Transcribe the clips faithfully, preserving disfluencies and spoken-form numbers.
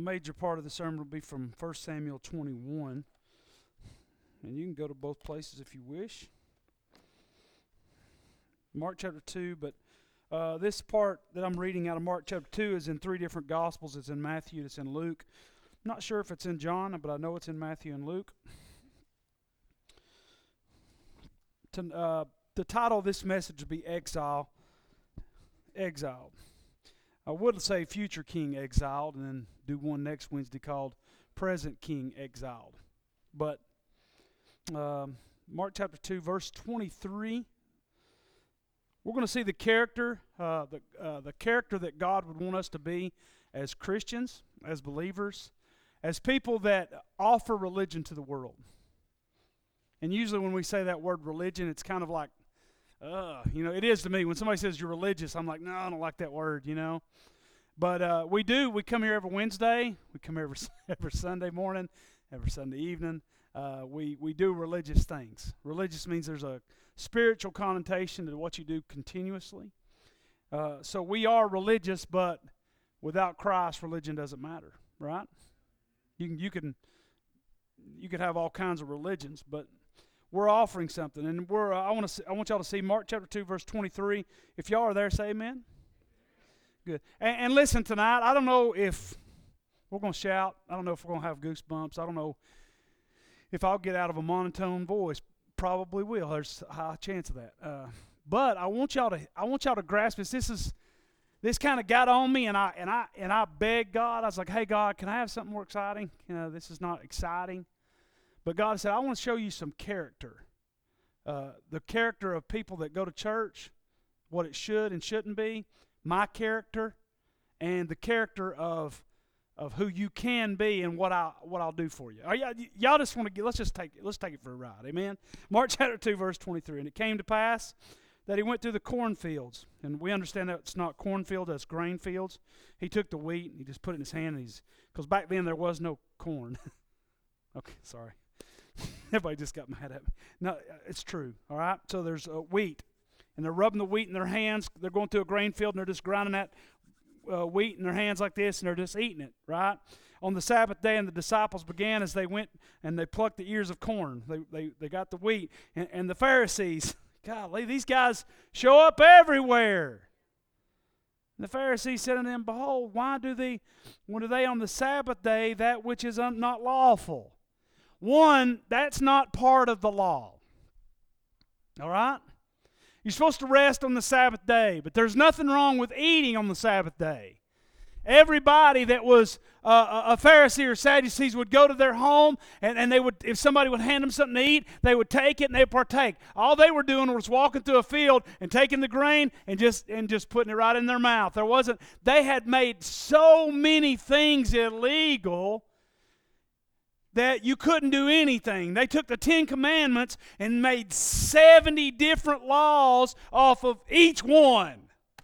major part of the sermon will be from First Samuel twenty-one. And you can go to both places if you wish. Mark chapter two, but uh, this part that I'm reading out of Mark chapter two is in three different Gospels. It's in Matthew, it's in Luke. I'm not sure if it's in John, but I know it's in Matthew and Luke. To, uh, the title of this message will be Exile. Exiled. I would say Future King Exiled, and then do one next Wednesday called Present King Exiled. But um, Mark chapter two, verse twenty-three. We're going to see the character, uh, the uh, the character that God would want us to be as Christians, as believers, as people that offer religion to the world. And usually when we say that word religion, it's kind of like, uh, you know, it is to me. When somebody says you're religious, I'm like, no, I don't like that word, you know. But uh, we do. We come here every Wednesday. We come here every, every Sunday morning, every Sunday evening. Uh, we, we do religious things. Religious means there's a spiritual connotation to what you do continuously. Uh, so we are religious, but without Christ, religion doesn't matter, right? You can you can you could have all kinds of religions, but we're offering something, and we're. Uh, I want to. I want y'all to see Mark chapter two, verse twenty-three. If y'all are there, say amen. Good. And, and listen tonight. I don't know if we're going to shout. I don't know if we're going to have goosebumps. I don't know if I'll get out of a monotone voice. Probably will. There's a high chance of that. Uh, but I want y'all to. I want y'all to grasp this. This is. This kind of got on me, and I and I and I begged God. I was like, "Hey God, can I have something more exciting? You know, this is not exciting." But God said, I want to show you some character. Uh, the character of people that go to church, what it should and shouldn't be, my character, and the character of of who you can be and what I what I'll do for you. Are y'all, y'all just want to get, let's just take it, let's take it for a ride. Amen. Mark chapter two, verse twenty-three. And it came to pass that he went through the cornfields. And we understand that it's not cornfield, that's grain fields. He took the wheat and he just put it in his hand, and he's because back then there was no corn. Okay, sorry. Everybody just got mad at me. No, it's true, all right? So there's uh, wheat, and they're rubbing the wheat in their hands. They're going through a grain field, and they're just grinding that uh, wheat in their hands like this, and they're just eating it, right? On the Sabbath day, and the disciples began as they went, and they plucked the ears of corn. They they, they got the wheat. And, and the Pharisees, golly, these guys show up everywhere. And the Pharisees said unto them, Behold, why do they, when do they on the Sabbath day that which is un, not lawful? One, that's not part of the law. All right? You're supposed to rest on the Sabbath day, but there's nothing wrong with eating on the Sabbath day. Everybody that was uh, a Pharisee or Sadducees would go to their home, and, and they would, if somebody would hand them something to eat, they would take it and they would partake. All they were doing was walking through a field and taking the grain and just and just putting it right in their mouth. There wasn't. They had made so many things illegal that you couldn't do anything. They took the Ten Commandments and made seventy different laws off of each one.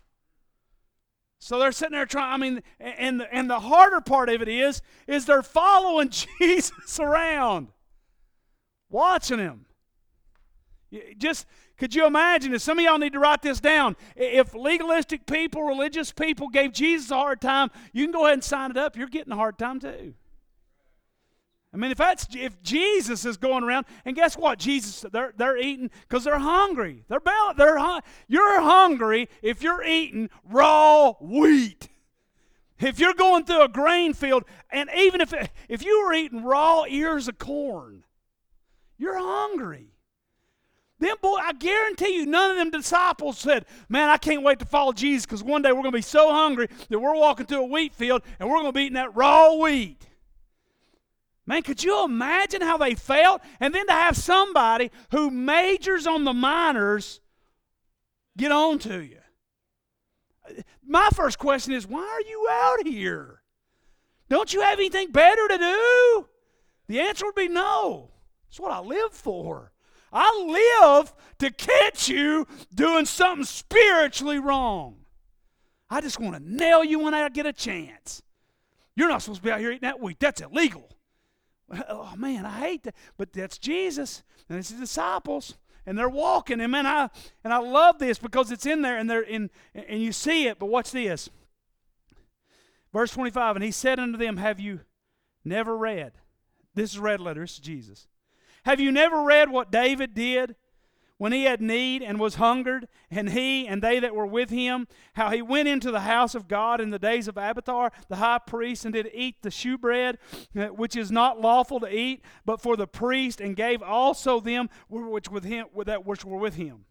So they're sitting there trying, I mean, and the, and the harder part of it is, is they're following Jesus around, watching him. Just, could you imagine, if some of y'all need to write this down, if legalistic people, religious people gave Jesus a hard time, you can go ahead and sign it up. You're getting a hard time too. I mean, if that's if Jesus is going around, and guess what? Jesus, they're they're eating because they're hungry. They're they're you're hungry if you're eating raw wheat. If you're going through a grain field, and even if it, if you were eating raw ears of corn, you're hungry. Then, boy, I guarantee you, none of them disciples said, "Man, I can't wait to follow Jesus because one day we're going to be so hungry that we're walking through a wheat field and we're going to be eating that raw wheat." Man, could you imagine how they felt? And then to have somebody who majors on the minors get on to you. My first question is, why are you out here? Don't you have anything better to do? The answer would be no. That's what I live for. I live to catch you doing something spiritually wrong. I just want to nail you when I get a chance. You're not supposed to be out here eating that wheat. That's illegal. Oh man, I hate that. But that's Jesus and it's his disciples, and they're walking. And man, I and I love this because it's in there, and they're in, and you see it. But watch this. Verse twenty-five, and he said unto them, have you never read? This is red letter, this is Jesus. Have you never read what David did when he had need and was hungered, and he and they that were with him, how he went into the house of God in the days of Abiathar the high priest, and did eat the shewbread, which is not lawful to eat, but for the priest, and gave also them which with him that which were with him.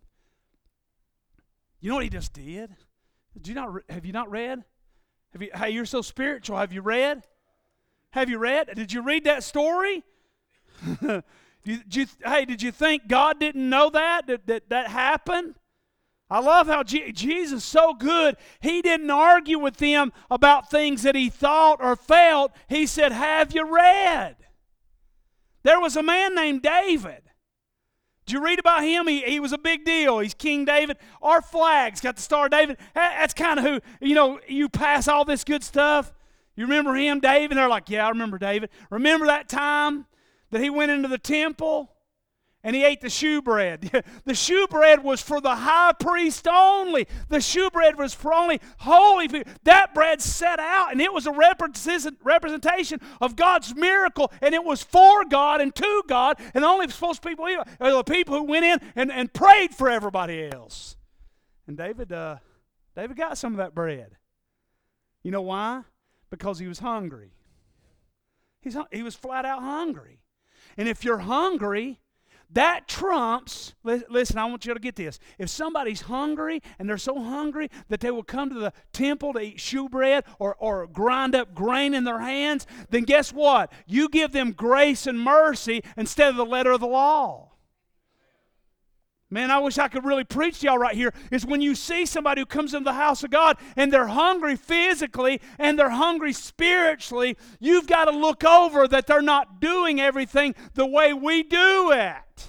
You know what he just did? Did you not? Have you not read? Have you? Hey, you're so spiritual. Have you read? Have you read? Did you read that story? Did you, hey, did you think God didn't know that? That that, that happened? I love how G- Jesus is so good. He didn't argue with them about things that he thought or felt. He said, have you read? There was a man named David. Did you read about him? He, he was a big deal. He's King David. Our flag's got the Star of David. That's kind of who, you know, you pass all this good stuff. You remember him, David? And they're like, yeah, I remember David. Remember that time that he went into the temple and he ate the shewbread? The shewbread was for the high priest only. The shewbread was for only holy people. That bread set out, and it was a representation of God's miracle, and it was for God and to God, and the only supposed people are the people who went in and, and prayed for everybody else. And David, uh, David got some of that bread. You know why? Because he was hungry. He's, he was flat out hungry. And if you're hungry, that trumps, listen, I want you to get this. If somebody's hungry and they're so hungry that they will come to the temple to eat shewbread or, or grind up grain in their hands, then guess what? You give them grace and mercy instead of the letter of the law. Man, I wish I could really preach to y'all right here, is when you see somebody who comes into the house of God and they're hungry physically and they're hungry spiritually, you've got to look over that they're not doing everything the way we do it.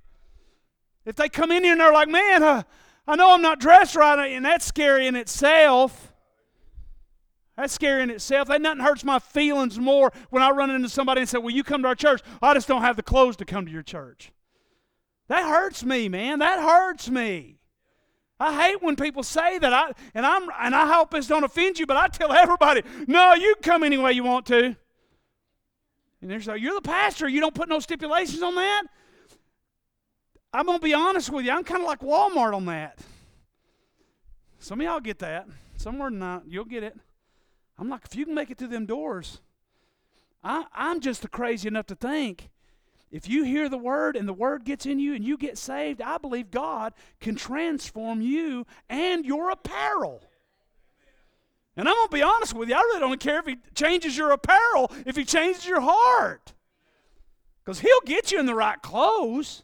If they come in here and they're like, man, uh, I know I'm not dressed right, and that's scary in itself. That's scary in itself. That nothing hurts my feelings more when I run into somebody and say, well, you come to our church. I just don't have the clothes to come to your church. That hurts me, man. That hurts me. I hate when people say that. I and I'm and I hope this don't offend you, but I tell everybody, no, you can come any way you want to. And they're like, you're the pastor. You don't put no stipulations on that? I'm going to be honest with you. I'm kind of like Walmart on that. Some of y'all get that. Some are not. You'll get it. I'm like, if you can make it through them doors, I, I'm just crazy enough to think, if you hear the word and the word gets in you and you get saved, I believe God can transform you and your apparel. And I'm going to be honest with you, I really don't care if he changes your apparel, if he changes your heart. Because he'll get you in the right clothes.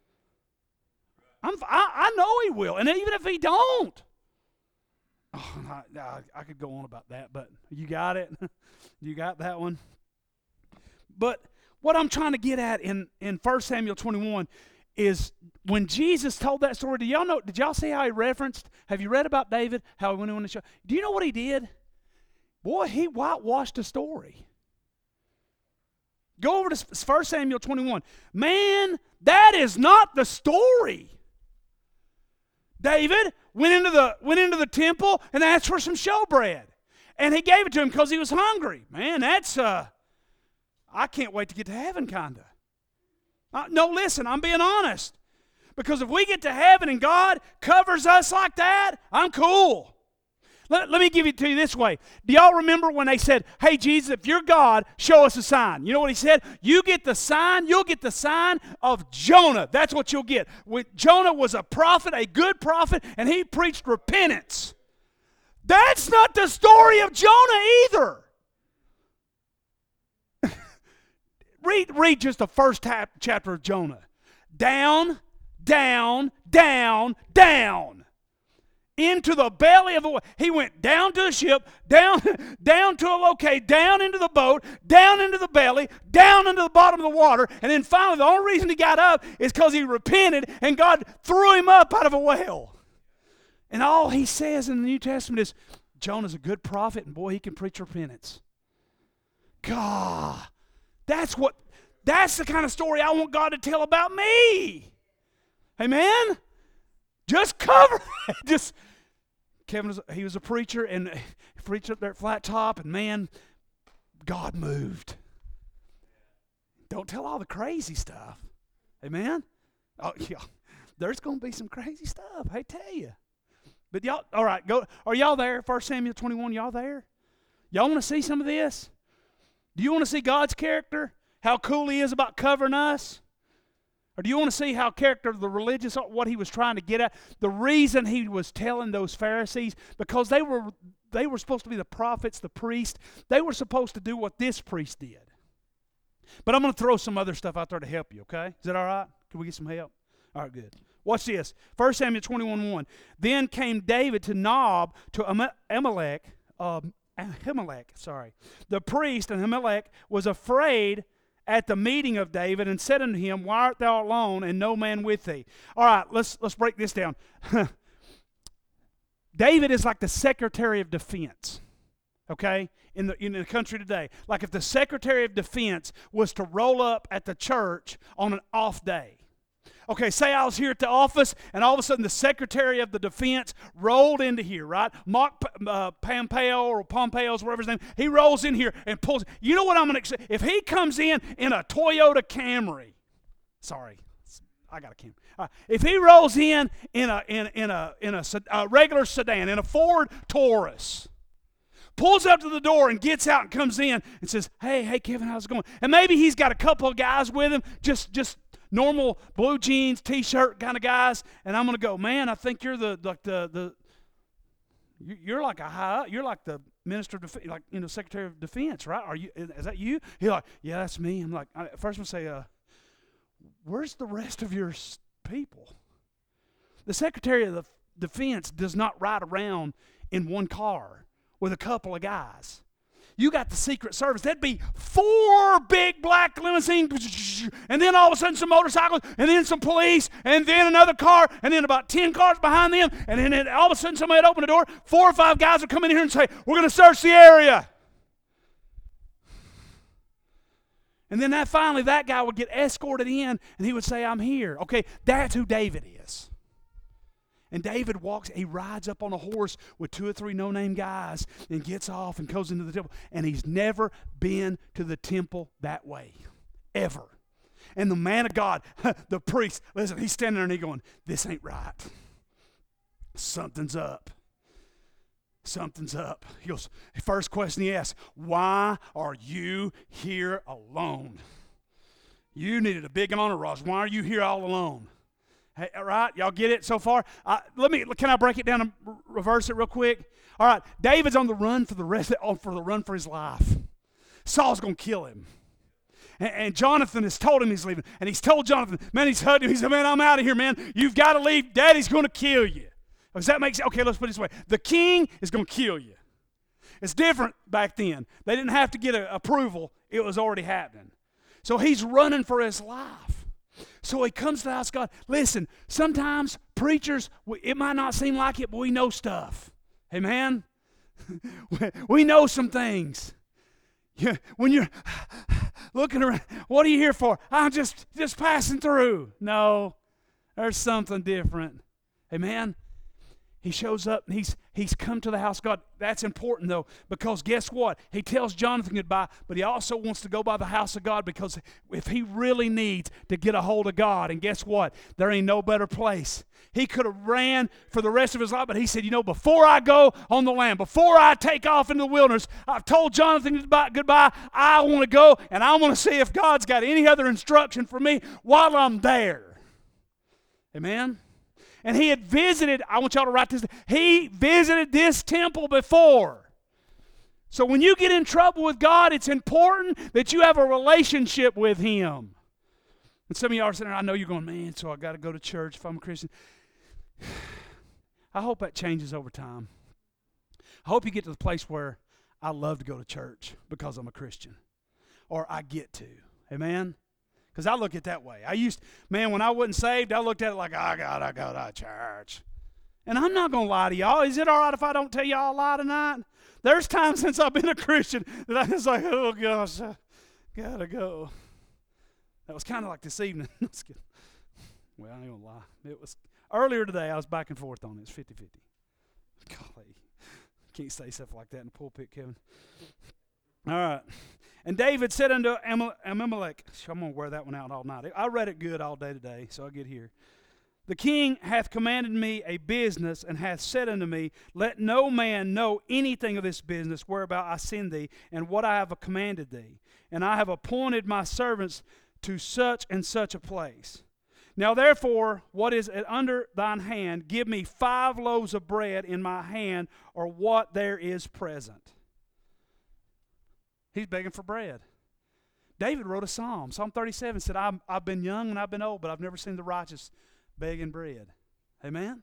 I'm, I, I know he will. And even if he don't. Oh, I, I, I could go on about that, but you got it? You got that one? But what I'm trying to get at in, in First Samuel twenty-one is when Jesus told that story, do y'all know, did y'all see how he referenced? Have you read about David, how he went on the show? Do you know what he did? Boy, he whitewashed the story. Go over to First Samuel twenty-one. Man, that is not the story. David went into the, went into the temple and asked for some showbread. And he gave it to him because he was hungry. Man, that's... uh. I can't wait to get to heaven, kind of. Uh, no, listen, I'm being honest. Because if we get to heaven and God covers us like that, I'm cool. Let, let me give it to you this way. Do y'all remember when they said, hey, Jesus, if you're God, show us a sign? You know what he said? You get the sign, you'll get the sign of Jonah. That's what you'll get. With Jonah was a prophet, a good prophet, and he preached repentance. That's not the story of Jonah either. Read, read just the first tap, chapter of Jonah. Down, down, down, down. Into the belly of a... He went down to the ship, down, down to a location, down into the boat, down into the belly, down into the bottom of the water, and then finally the only reason he got up is because he repented and God threw him up out of a well. And all he says in the New Testament is, Jonah's a good prophet, and boy, he can preach repentance. God... That's what, that's the kind of story I want God to tell about me. Amen? Just cover that. Just, Kevin, was, he was a preacher, and preaching up there at Flat Top, and man, God moved. Don't tell all the crazy stuff. Amen? Oh, yeah. There's going to be some crazy stuff, I tell you. But y'all, all right, go. Are y'all there? First Samuel twenty-one, y'all there? Y'all want to see some of this? Do you want to see God's character? How cool He is about covering us? Or do you want to see how character of the religious, what he was trying to get at? The reason he was telling those Pharisees, because they were they were supposed to be the prophets, the priests. They were supposed to do what this priest did. But I'm going to throw some other stuff out there to help you, okay? Is that all right? Can we get some help? All right, good. Watch this. First Samuel twenty-one one. Then came David to Nob, to Ahimelech, um, Ahimelech, sorry. The priest, and Ahimelech was afraid at the meeting of David, and said unto him, Why art thou alone, and no man with thee? All right, let's let's break this down. David is like the Secretary of Defense, okay, in the in the country today. Like if the Secretary of Defense was to roll up at the church on an off day. Okay, say I was here at the office, and all of a sudden the Secretary of the Defense rolled into here, right? Mark uh, Pompeo or Pompeo's, whatever his name, he rolls in here and pulls. You know what I'm going to, if he comes in in a Toyota Camry, sorry, I got a Camry. Uh, if he rolls in in a in in a in a, a regular sedan, in a Ford Taurus, pulls up to the door and gets out and comes in and says, "Hey, hey, Kevin, how's it going?" And maybe he's got a couple of guys with him, just just. normal blue jeans, T-shirt kind of guys, and I'm gonna go, man. I think you're the like the the you're like a high, you're like the minister of defense, like you know, Secretary of Defense, right? Are you? Is that you? He's like, yeah, that's me. I'm like, I, first I'm gonna say, uh, where's the rest of your people? The Secretary of the Defense does not ride around in one car with a couple of guys. You got the Secret Service. That'd be four big black limousines, and then all of a sudden some motorcycles, and then some police, and then another car, and then about ten cars behind them, and then all of a sudden somebody would open the door, four or five guys would come in here and say, we're going to search the area. And then that finally that guy would get escorted in, and he would say, I'm here. Okay, that's who David is. And David walks, he rides up on a horse with two or three no-name guys and gets off and goes into the temple. And he's never been to the temple that way, ever. And the man of God, the priest, listen, he's standing there and he's going, this ain't right. Something's up. Something's up. He goes, first question he asks, why are you here alone? You needed a big entourage. Why are you here all alone? Hey, all right, y'all get it so far? Uh, let me. Can I break it down and r- reverse it real quick? All right, David's on the run for the rest of, for the run for his life. Saul's gonna kill him, and, and Jonathan has told him he's leaving, and he's told Jonathan, man, he's hugged him. He said, man, I'm out of here, man. You've got to leave. Daddy's gonna kill you. Does that make sense? Okay, let's put it this way: the king is gonna kill you. It's different back then. They didn't have to get a, approval; it was already happening. So he's running for his life. So he comes to the house of God. Listen, sometimes preachers, it might not seem like it, but we know stuff. Amen? We know some things. When you're looking around, what are you here for? I'm just, just passing through. No, there's something different. Amen? He shows up and he's he's come to the house of God. That's important though, because guess what? He tells Jonathan goodbye, but he also wants to go by the house of God, because if he really needs to get a hold of God, and guess what? There ain't no better place. He could have ran for the rest of his life, but he said, you know, before I go on the land, before I take off into the wilderness, I've told Jonathan goodbye, goodbye. I want to go, and I want to see if God's got any other instruction for me while I'm there. Amen? And he had visited, I want y'all to write this, he visited this temple before. So when you get in trouble with God, it's important that you have a relationship with Him. And some of y'all are saying, I know you're going, man, so I got to go to church if I'm a Christian. I hope that changes over time. I hope you get to the place where I love to go to church because I'm a Christian. Or I get to. Amen? Because I look at it that way. I used, man, when I wasn't saved, I looked at it like, I gotta go to church. And I'm not going to lie to y'all. Is it all right if I don't tell y'all a lie tonight? There's times since I've been a Christian that I was like, oh gosh, I gotta go. That was kind of like this evening. Well, I ain't going to lie. It was, earlier today, I was back and forth on it. It's fifty-fifty. Golly. can't say stuff like that in the pulpit, Kevin. All right. And David said unto Ahimelech, I'm going to wear that one out all night. I read it good all day today, so I'll get here. The king hath commanded me a business, and hath said unto me, let no man know anything of this business whereabout I send thee, and what I have commanded thee. And I have appointed my servants to such and such a place. Now therefore, what is it under thine hand? Give me five loaves of bread in my hand, or what there is present. He's begging for bread. David wrote a psalm. Psalm thirty-seven said, I've, I've been young and I've been old, but I've never seen the righteous begging bread. Amen?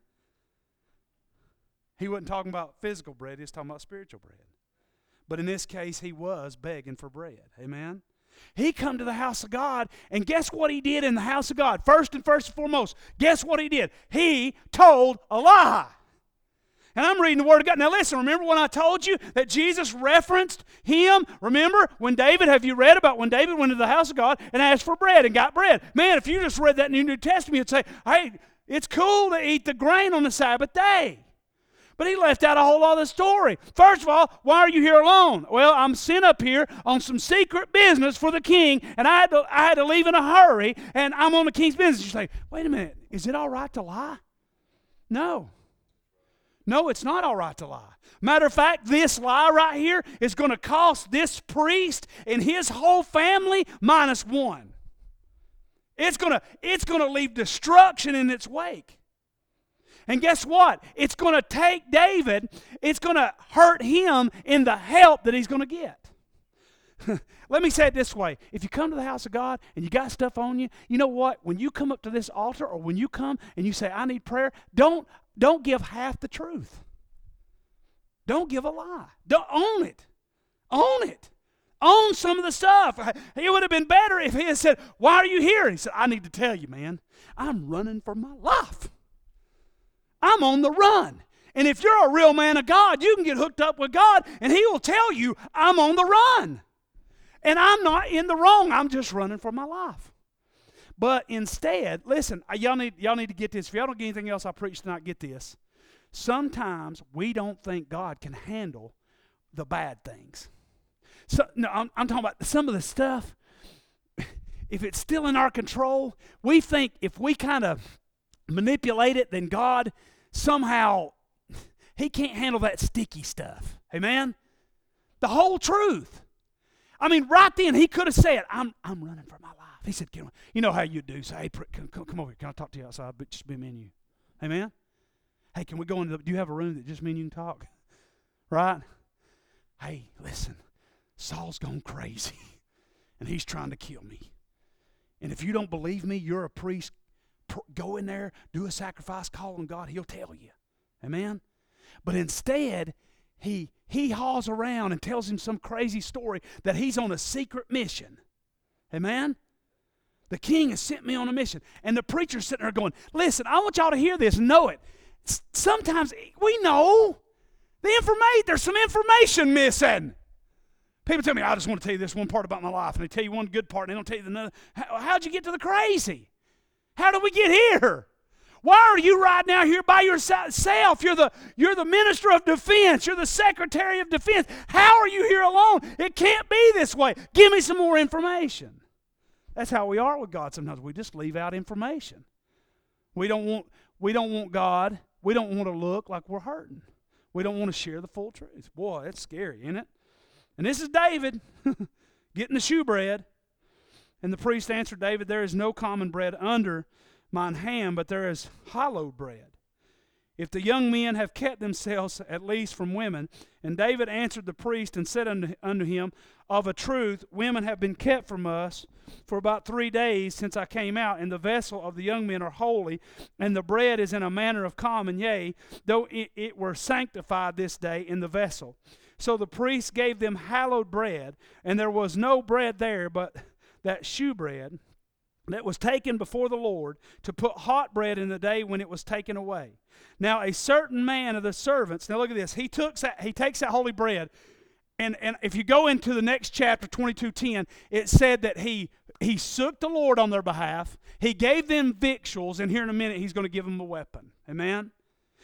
He wasn't talking about physical bread. He was talking about spiritual bread. But in this case, he was begging for bread. Amen? He come to the house of God, and guess what he did in the house of God? First and first and foremost, guess what he did? He told a lie. And I'm reading the Word of God. Now listen, remember when I told you that Jesus referenced him? Remember when David, have you read about when David went to the house of God and asked for bread and got bread? Man, if you just read that in the New Testament, you'd say, hey, it's cool to eat the grain on the Sabbath day. But he left out a whole lot of the story. First of all, why are you here alone? Well, I'm sent up here on some secret business for the king, and I had to, I had to leave in a hurry, and I'm on the king's business. You say, wait a minute, is it all right to lie? No. No, it's not all right to lie. Matter of fact, this lie right here is going to cost this priest and his whole family minus one. It's going to, it's going to leave destruction in its wake. And guess what? It's going to take David, it's going to hurt him in the help that he's going to get. Let me say it this way. If you come to the house of God and you got stuff on you, you know what? When you come up to this altar, or when you come and you say, I need prayer, don't, don't give half the truth. Don't give a lie. Don't own it. Own it. Own some of the stuff. It would have been better if he had said, why are you here? He said, I need to tell you, man, I'm running for my life. I'm on the run. And if you're a real man of God, you can get hooked up with God, and he will tell you, I'm on the run. And I'm not in the wrong. I'm just running for my life. But instead, listen, y'all need, y'all need to get this. If y'all don't get anything else I preach tonight, get this. Sometimes we don't think God can handle the bad things. So, no, I'm, I'm talking about some of the stuff. If it's still in our control, we think if we kind of manipulate it, then God somehow, he can't handle that sticky stuff. Amen? The whole truth. I mean, right then, he could have said, I'm I'm running for my life. He said, can, you know how you do. Say, hey, come, come over here. Can I talk to you outside? But just be me and you. Amen? Hey, can we go into the, do you have a room that just me and you can talk? Right? Hey, listen, Saul's gone crazy, and he's trying to kill me. And if you don't believe me, you're a priest. Go in there, do a sacrifice, call on God. He'll tell you. Amen? But instead, he he hauls around and tells him some crazy story that he's on a secret mission. Amen? The king has sent me on a mission. And the preacher's sitting there going, listen, I want y'all to hear this and know it. Sometimes we know the information, there's some information missing. People tell me, I just want to tell you this one part about my life. And they tell you one good part and they don't tell you the other. How, how'd you get to the crazy? How did we get here? Why are you right now here by yourself? You're the, you're the minister of defense. You're the secretary of defense. How are you here alone? It can't be this way. Give me some more information. That's how we are with God sometimes. We just leave out information. We don't want, we don't want God. We don't want to look like we're hurting. We don't want to share the full truth. Boy, that's scary, isn't it? And this is David getting the shewbread. And the priest answered David, there is no common bread under mine hand, but there is hallowed bread. If the young men have kept themselves at least from women. And David answered the priest and said unto, unto him, of a truth, women have been kept from us for about three days since I came out, and the vessel of the young men are holy, and the bread is in a manner of common, yea, though it, it were sanctified this day in the vessel. So the priest gave them hallowed bread, and there was no bread there but that shewbread that was taken before the Lord to put hot bread in the day when it was taken away. Now a certain man of the servants, now look at this, he took that, he takes that holy bread, and, and if you go into the next chapter, twenty-two ten, it said that he he sooked the Lord on their behalf, he gave them victuals, and here in a minute he's going to give them a weapon. Amen?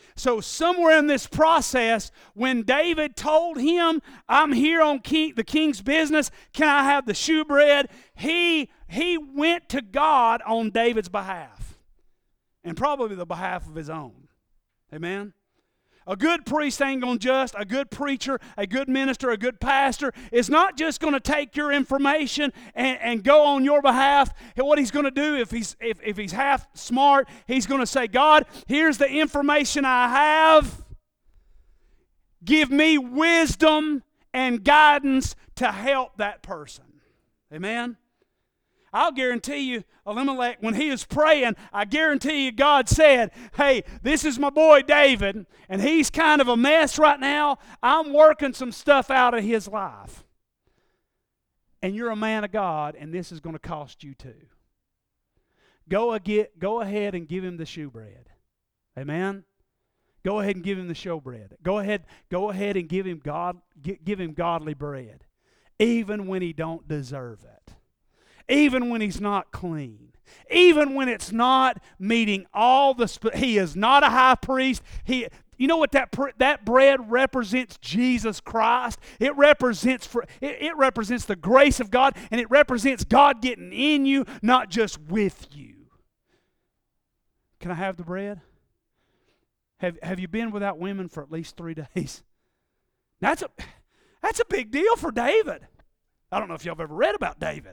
So somewhere in this process, when David told him, I'm here on king, the king's business, can I have the shewbread? He, he went to God on David's behalf, and probably the behalf of his own. Amen? A good priest ain't going to just, a good preacher, a good minister, a good pastor is not just going to take your information and, and go on your behalf. And what he's going to do, if he's, if, if he's half smart, he's going to say, God, here's the information I have. Give me wisdom and guidance to help that person. Amen? I'll guarantee you, Elimelech, when he was praying, I guarantee you God said, hey, this is my boy David, and he's kind of a mess right now. I'm working some stuff out of his life. And you're a man of God, and this is going to cost you too. Go, get, go ahead and give him the shewbread. Amen? Go ahead and give him the showbread. Go ahead, go ahead and give him God, give him godly bread, even when he don't deserve it. Even when he's not clean. Even when it's not meeting all the... Sp- he is not a high priest. He, you know what that pr- that bread represents? Jesus Christ. It represents for, it, it represents the grace of God, and it represents God getting in you, not just with you. Can I have the bread? Have Have you been without women for at least three days? That's a that's a big deal for David. I don't know if y'all have ever read about David.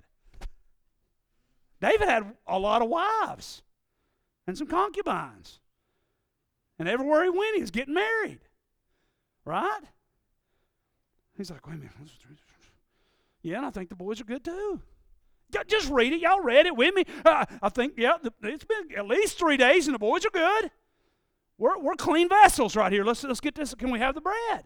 David had a lot of wives and some concubines. And everywhere he went, he was getting married. Right? He's like, wait a minute. Yeah, and I think the boys are good too. Just read it. Y'all read it with me. Uh, I think, yeah, it's been at least three days and the boys are good. We're, we're clean vessels right here. Let's, let's get this. Can we have the bread?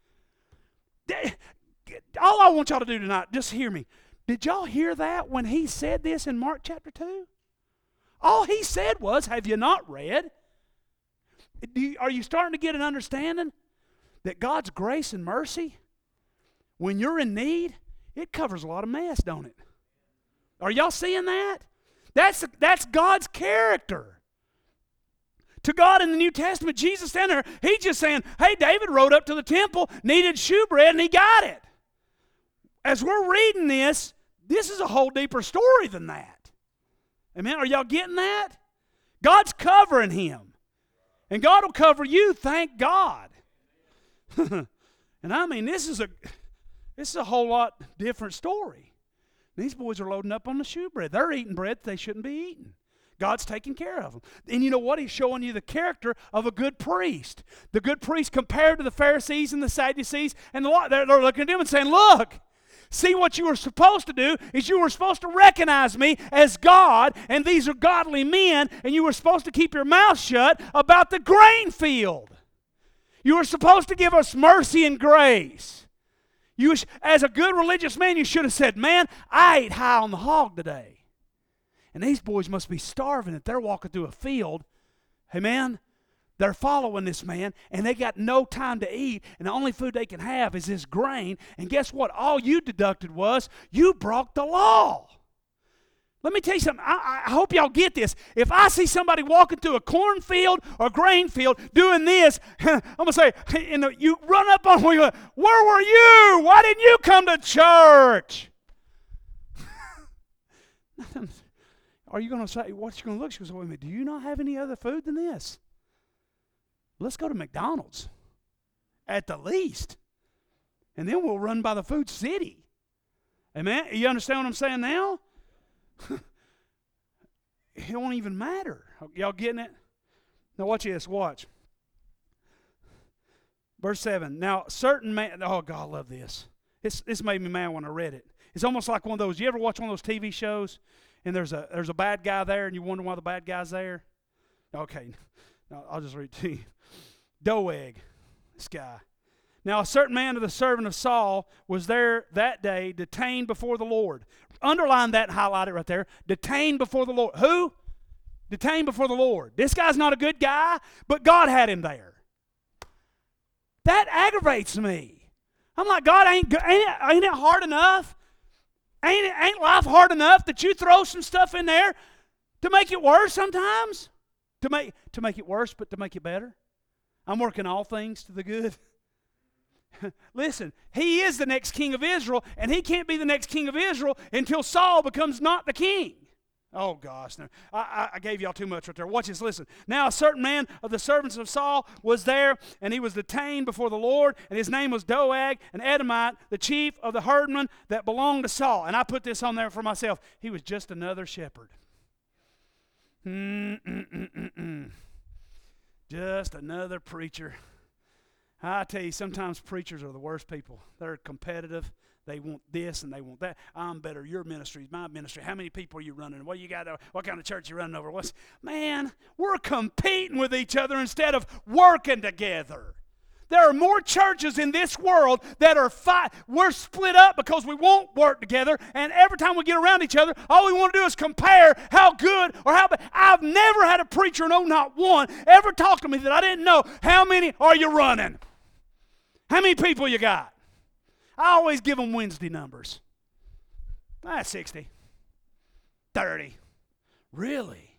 All I want y'all to do tonight, just hear me. Did y'all hear that when he said this in Mark chapter two? All he said was, have you not read? Do you, are you starting to get an understanding that God's grace and mercy, when you're in need, it covers a lot of mess, don't it? Are y'all seeing that? That's, that's God's character. To God in the New Testament, Jesus standing there, he's just saying, hey, David rode up to the temple, needed shewbread, and he got it. As we're reading this, this is a whole deeper story than that. Amen? Are y'all getting that? God's covering him. And God will cover you, thank God. And I mean, this is a this is a whole lot different story. These boys are loading up on the shewbread. They're eating bread they shouldn't be eating. God's taking care of them. And you know what? He's showing you the character of a good priest. The good priest compared to the Pharisees and the Sadducees. And the, they're, they're looking at him and saying, look, see, what you were supposed to do is you were supposed to recognize me as God, and these are godly men, and you were supposed to keep your mouth shut about the grain field. You were supposed to give us mercy and grace. You, as a good religious man, you should have said, man, I ate high on the hog today. And these boys must be starving if they're walking through a field. Amen? They're following this man, and they got no time to eat, and the only food they can have is this grain. And guess what? All you deducted was you broke the law. Let me tell you something. I, I hope y'all get this. If I see somebody walking through a cornfield or grain field doing this, I'm going to say, and you run up on me, where were you? Why didn't you come to church? Are you going to say, what's you going to look? She goes, wait a minute, do you not have any other food than this? Let's go to McDonald's at the least. And then we'll run by the food city. Amen? You understand what I'm saying now? It won't even matter. Y'all getting it? Now watch this, watch. Verse seven. Now certain man, oh God, I love this. This, this made me mad when I read it. It's almost like one of those, you ever watch one of those T V shows and there's a there's a bad guy there and you wonder why the bad guy's there? Okay, no, I'll just read it to you. Doeg, this guy. Now a certain man of the servant of Saul was there that day, detained before the Lord. Underline that and highlight it right there. Detained before the Lord. Who? Detained before the Lord. This guy's not a good guy, but God had him there. That aggravates me. I'm like, God, ain't, ain't, it, ain't it hard enough? Ain't, it, ain't life hard enough that you throw some stuff in there to make it worse sometimes? To make, to make it worse, but to make it better? I'm working all things to the good. Listen, he is the next king of Israel, and he can't be the next king of Israel until Saul becomes not the king. Oh, gosh. No. I, I gave y'all too much right there. Watch this. Listen. Now a certain man of the servants of Saul was there, and he was detained before the Lord, and his name was Doeg, an Edomite, the chief of the herdmen that belonged to Saul. And I put this on there for myself. He was just another shepherd. Mm-mm-mm-mm-mm. Just another preacher. I tell you, sometimes preachers are the worst people. They're competitive. They want this and they want that. I'm better. Your ministry is my ministry. How many people are you running? What you got? What kind of church you running over? What's man? We're competing with each other instead of working together. There are more churches in this world that are fight. We're split up because we won't work together, and every time we get around each other, all we want to do is compare how good or how bad. I've never had a preacher, no, not one, ever talk to me that I didn't know. How many are you running? How many people you got? I always give them Wednesday numbers. Ah, sixty. thirty. Really?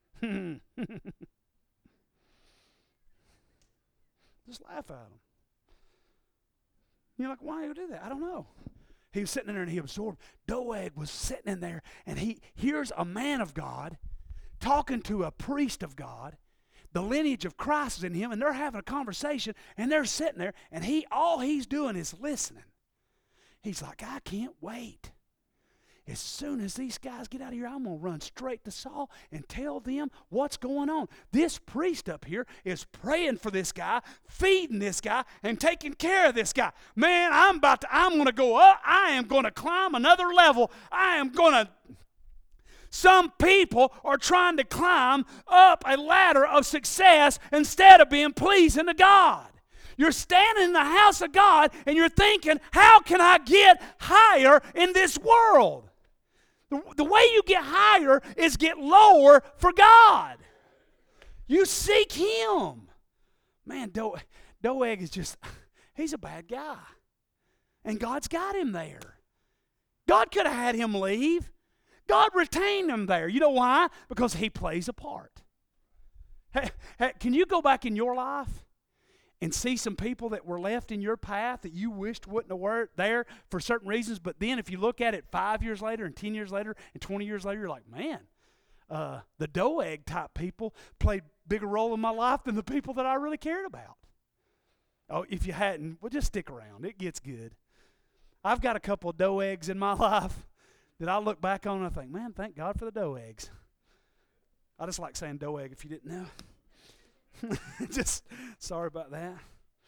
Just laugh at them. You're like, why do you do that? I don't know. He was sitting in there and he absorbed. Doeg was sitting in there and he hears a man of God talking to a priest of God. The lineage of Christ is in him, and they're having a conversation, and they're sitting there, and he all he's doing is listening. He's like, I can't wait. As soon as these guys get out of here, I'm going to run straight to Saul and tell them what's going on. This priest up here is praying for this guy, feeding this guy, and taking care of this guy. Man, I'm about to, I'm going to go up. I am going to climb another level. I am going to... Some people are trying to climb up a ladder of success instead of being pleasing to God. You're standing in the house of God and you're thinking, how can I get higher in this world? The, the way you get higher is get lower for God. You seek Him. Man, Do- Doeg is just, he's a bad guy. And God's got him there. God could have had him leave. God retained him there. You know why? Because he plays a part. Hey, hey, can you go back in your life and see some people that were left in your path that you wished wouldn't have were there for certain reasons, but then if you look at it five years later and ten years later and twenty years later, you're like, man, uh, the Doeg type people played a bigger role in my life than the people that I really cared about. Oh, if you hadn't, well, just stick around. It gets good. I've got a couple of Doegs in my life that I look back on and I think, man, thank God for the Doegs. I just like saying Doeg if you didn't know. Just sorry about that.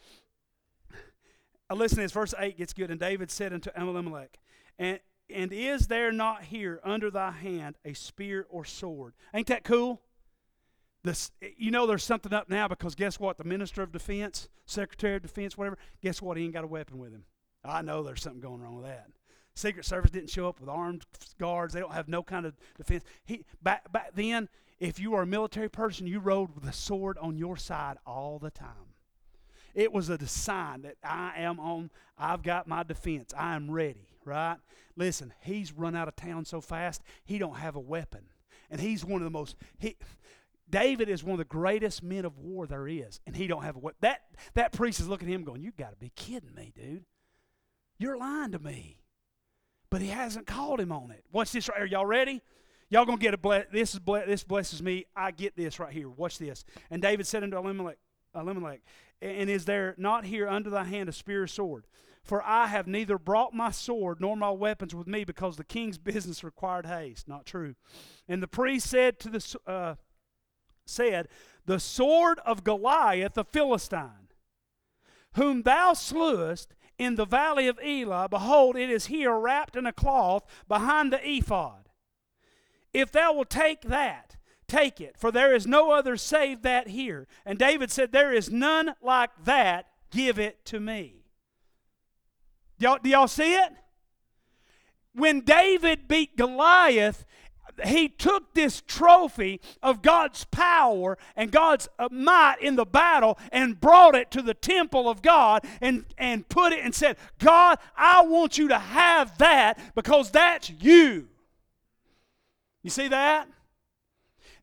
Uh, listen to this, verse eight gets good. And David said unto Elimelech, and, and is there not here under thy hand a spear or sword? Ain't that cool? This, you know there's something up now because guess what? The Minister of Defense, Secretary of Defense, whatever, guess what? He ain't got a weapon with him. I know there's something going wrong with that. Secret Service didn't show up with armed guards. They don't have no kind of defense. He, back, back then, if you were a military person, you rode with a sword on your side all the time. It was a sign that I am on, I've got my defense. I am ready, right? Listen, he's run out of town so fast, he don't have a weapon. And he's one of the most, he, David is one of the greatest men of war there is, and he don't have a weapon. That, that priest is looking at him going, you got to be kidding me, dude. You're lying to me. But he hasn't called him on it. Watch this right here. Y'all ready? Y'all gonna get a bless. This is ble- this blesses me. I get this right here. Watch this. And David said unto Elimelech, Elimelech, and is there not here under thy hand a spear or sword? For I have neither brought my sword nor my weapons with me, because the king's business required haste. Not true. And the priest said to the uh, said, the sword of Goliath the Philistine, whom thou slewest in the valley of Elah, behold, it is here wrapped in a cloth behind the ephod. If thou wilt take that, take it, for there is no other save that here. And David said, there is none like that, give it to me. Do y'all, do y'all see it? When David beat Goliath, he took this trophy of God's power and God's might in the battle and brought it to the temple of God and, and put it and said, God, I want you to have that because that's you. You see that?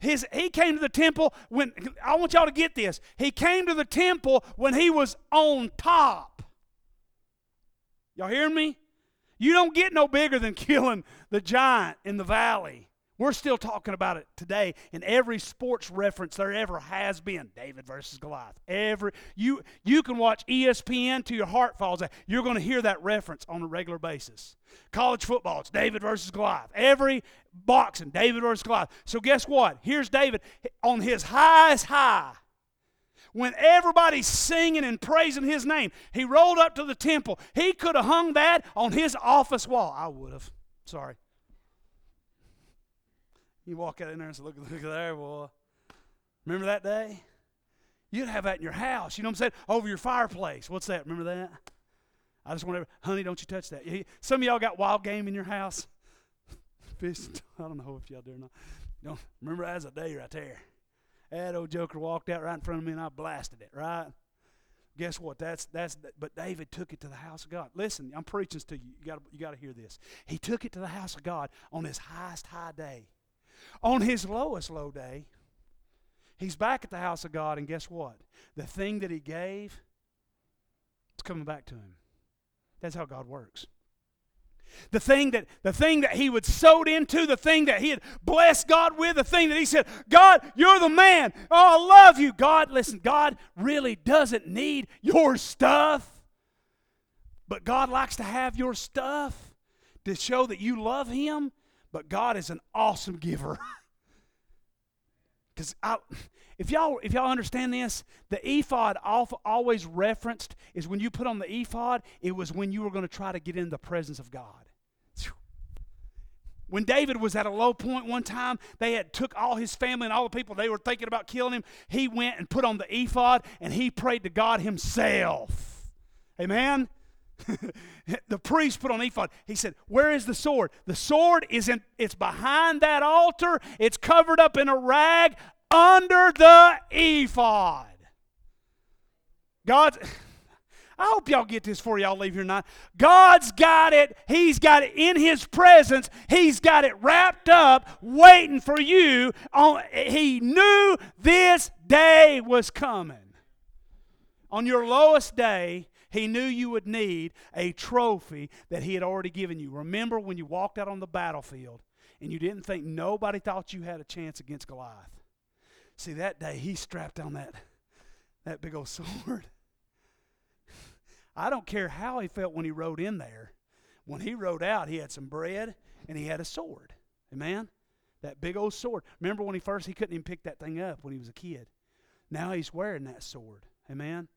his he came to the temple when, I want y'all to get this, he came to the temple when he was on top. Y'all hearing me? You don't get no bigger than killing the giant in the valley. We're still talking about it today in every sports reference there ever has been. David versus Goliath. Every you you can watch E S P N till your heart falls out. You're going to hear that reference on a regular basis. College football, it's David versus Goliath. Every boxing, David versus Goliath. So guess what? Here's David on his highest high. When everybody's singing and praising his name, he rolled up to the temple. He could have hung that on his office wall. I would have. Sorry. You walk out in there and say, look, look there, boy. Remember that day? You'd have that in your house. You know what I'm saying? Over your fireplace. What's that? Remember that? I just want to, honey, don't you touch that. Some of y'all got wild game in your house. Fish, I don't know if y'all do or not. Don't, remember, that was a day right there. That old joker walked out right in front of me and I blasted it, right? Guess what? That's that's. But David took it to the house of God. Listen, I'm preaching to you. You got you got to hear this. He took it to the house of God on his highest high day. On his lowest low day, he's back at the house of God, and guess what? The thing that he gave, it's coming back to him. That's how God works. The thing that the thing that he would sowed into, the thing that he had blessed God with, the thing that he said, God, you're the man. Oh, I love you. God, listen, God really doesn't need your stuff. But God likes to have your stuff to show that you love him. But God is an awesome giver. Because if y'all if y'all understand this, the ephod always referenced is when you put on the ephod, it was when you were going to try to get in the presence of God. When David was at a low point one time, they had took all his family and all the people they were thinking about killing him. He went and put on the ephod and he prayed to God himself. Amen? The priest put on ephod. He said, where is the sword? The sword is in, it's behind that altar. It's covered up in a rag under the ephod. God's, I hope y'all get this before y'all leave here tonight. God's got it. He's got it in his presence. He's got it wrapped up, waiting for you. On, he knew this day was coming. On your lowest day, he knew you would need a trophy that he had already given you. Remember when you walked out on the battlefield and you didn't think nobody thought you had a chance against Goliath? See, that day he strapped on that, that big old sword. I don't care how he felt when he rode in there. When he rode out, he had some bread and he had a sword. Amen? That big old sword. Remember when he first, he couldn't even pick that thing up when he was a kid. Now he's wearing that sword. Amen?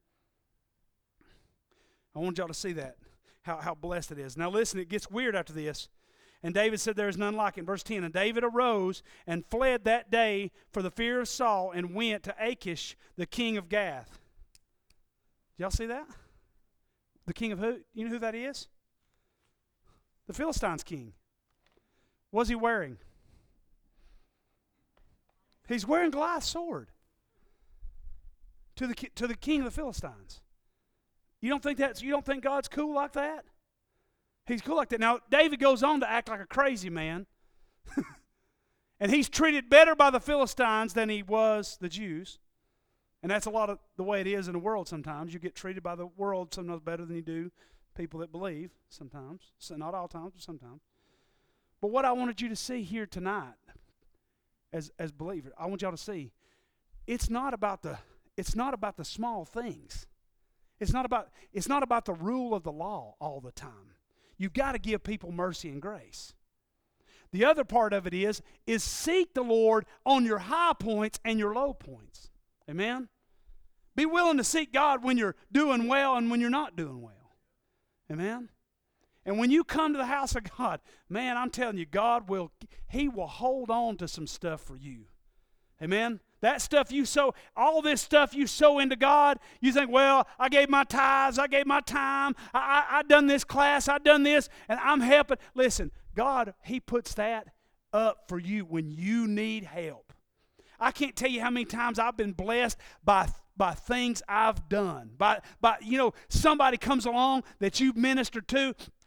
I want y'all to see that, how, how blessed it is. Now listen, it gets weird after this. And David said, there is none like it. Verse ten, and David arose and fled that day for the fear of Saul and went to Achish, the king of Gath. Did y'all see that? The king of who? You know who that is? The Philistines' king. What's he wearing? He's wearing Goliath's sword to the, to the king of the Philistines. You don't think that's, you don't think God's cool like that? He's cool like that. Now, David goes on to act like a crazy man. And he's treated better by the Philistines than he was the Jews. And that's a lot of the way it is in the world sometimes. You get treated by the world sometimes better than you do people that believe sometimes. So not all times, but sometimes. But what I wanted you to see here tonight as, as believers, I want y'all to see, it's not about the, it's not about the small things. It's not about, it's not about the rule of the law all the time. You've got to give people mercy and grace. The other part of it is, is seek the Lord on your high points and your low points. Amen? Be willing to seek God when you're doing well and when you're not doing well. Amen? And when you come to the house of God, man, I'm telling you, God will, He will hold on to some stuff for you. Amen? That stuff you sow, all this stuff you sow into God, you think, well, I gave my tithes, I gave my time, I, I, I done this class, I done this, and I'm helping. Listen, God, He puts that up for you when you need help. I can't tell you how many times I've been blessed by by things I've done. By, by you know, somebody comes along that you've ministered to,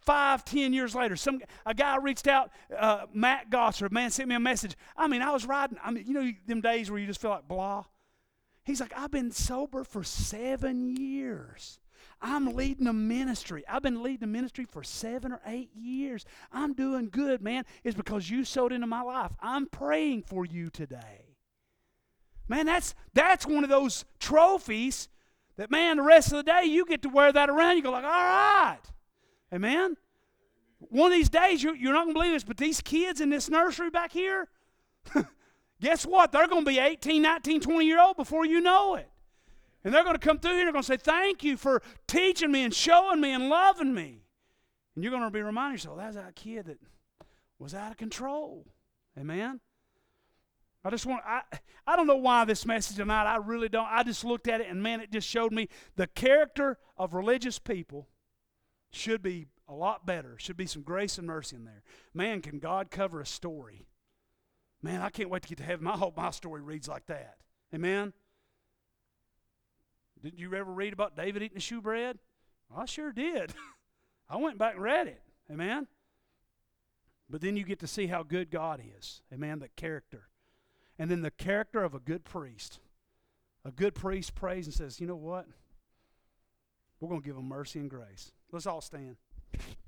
Five, ten years later, some a guy reached out, uh, Matt Gosser, a man sent me a message. I mean, I was riding, I mean, you know them days where you just feel like blah? He's like, I've been sober for seven years. I'm leading a ministry. I've been leading a ministry for seven or eight years. I'm doing good, man. It's because you sowed into my life. I'm praying for you today. Man, that's that's one of those trophies that, man, the rest of the day you get to wear that around. You go like, all right. Amen? One of these days, you're, you're not going to believe this, but these kids in this nursery back here, guess what? They're going to be eighteen, nineteen, twenty year old before you know it. And they're going to come through here and they're going to say, thank you for teaching me and showing me and loving me. And you're going to be reminding yourself, that's that kid that was out of control. Amen? I just want, I, I don't know why this message tonight, I really don't. I just looked at it and, man, it just showed me the character of religious people should be a lot better. Should be some grace and mercy in there. Man, can God cover a story? Man, I can't wait to get to heaven. I hope my story reads like that. Amen? Didn't you ever read about David eating the shewbread? I sure did. I went back and read it. Amen? But then you get to see how good God is. Amen? The character. And then the character of a good priest. A good priest prays and says, you know what? We're going to give them mercy and grace. Let's all stand.